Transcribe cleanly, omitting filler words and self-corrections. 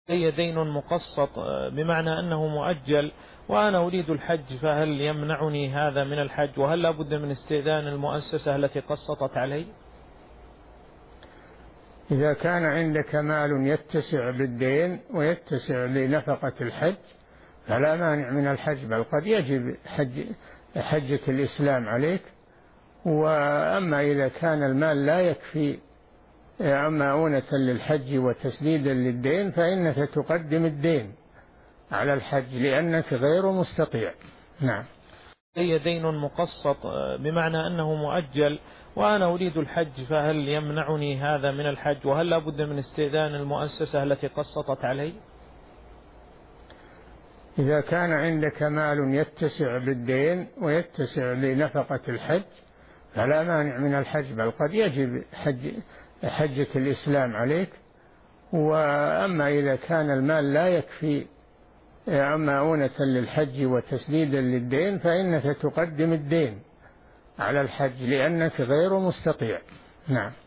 لي دين مقسط بمعنى أنه مؤجل وأنا أريد الحج، فهل يمنعني هذا من الحج؟ وهل لابد من استئذان المؤسسة التي قسطت علي؟ إذا كان عندك مال يتسع بالدين ويتسع لنفقة الحج فلا مانع من الحج، بل قد يجب حجة الإسلام عليك. وأما إذا كان المال لا يكفي مؤونة للحج وتسديدا للدين فإنك تقدم الدين على الحج لأنك غير مستطيع. نعم. لي دين مقسط بمعنى أنه مؤجل وأنا أريد الحج، فهل يمنعني هذا من الحج؟ وهل لابد من استئذان المؤسسة التي قسطت علي؟ إذا كان عندك مال يتسع بالدين ويتسع لنفقة الحج فلا مانع من الحج، بل قد يجب حجة الإسلام عليك. وأما إذا كان المال لا يكفي مؤونة للحج وتسديدا للدين فإنك تقدم الدين على الحج لأنك غير مستطيع. نعم.